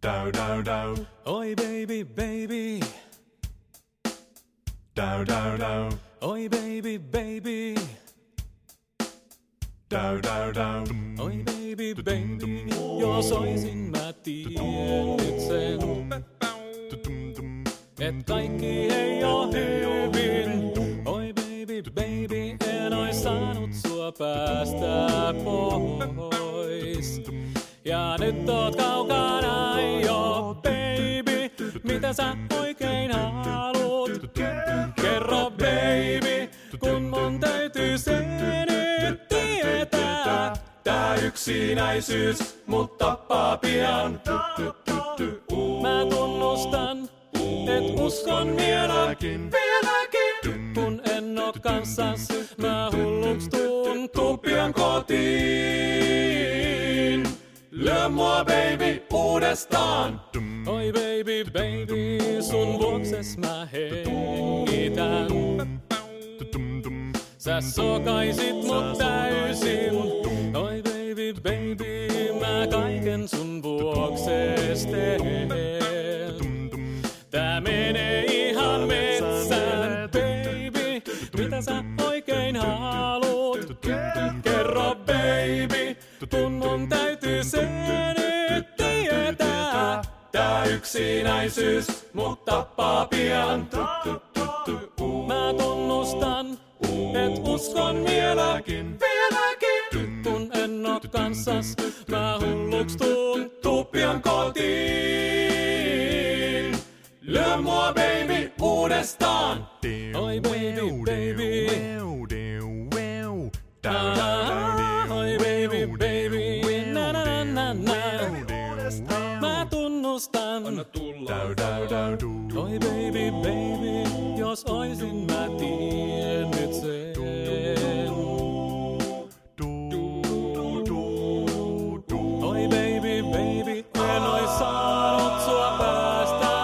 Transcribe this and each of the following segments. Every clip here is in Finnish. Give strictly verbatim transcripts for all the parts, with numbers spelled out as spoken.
Dau, dau, dau. Oi baby, baby. Dau, dau, dau. Oi baby, baby. Dau, dau, dau. Oi baby, baby. Jos oisin mä tiennyt sen, et kaikki ei oo hyvin. Oi baby, baby, en ois saanut sua päästä pois. Ja nyt oot kaukana jo, baby. Mitä sä oikein haluut? Kerro, baby, kun mun täytyy se nyt tietää. Tää yksinäisyys mut tappaa pian. Mä tunnustan, et uskon vieläkin, vieläkin. Kun en oo kanssas, mä hulluks tuun tuu pian kotiin. Lyö mua baby uudestaan. Oi baby, baby, sun vuokses mä hengitän. Sä sokaisit mut täysin. Oi baby, baby, mä kaiken sun vuokses teen. Tää menee ihan metsään, baby. Mitä sä oikein haluut? Kerro, baby, kun mun täytyy se nyt tietää. Tää yksinäisyys mut tappaa pian. Mä tunnustan, et uskon vieläkin, vieläkin. Kun en oo kanssas, mä hulluks tuun tuu pian kotiin. Lyö mua baby uudestaan. Oi baby, baby. Ah, oi baby, baby. Na na na na na. Mä tunnustan. Anna tulla. Dau, dau, dau, du. Oi baby, baby. Jos oisin mä tiennyt sen. Oi baby, baby. En ois saanut sua päästä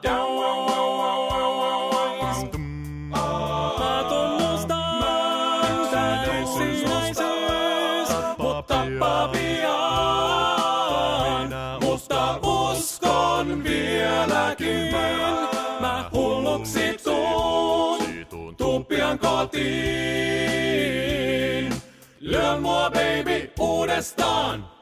pois. Mä tunnustan. Tää yksinäisyys mut tappaa pian. Mutta uskon vieläkin. Mä hulluksi tuun. Tuu pian kotiin. Lyö mua baby uudestaan.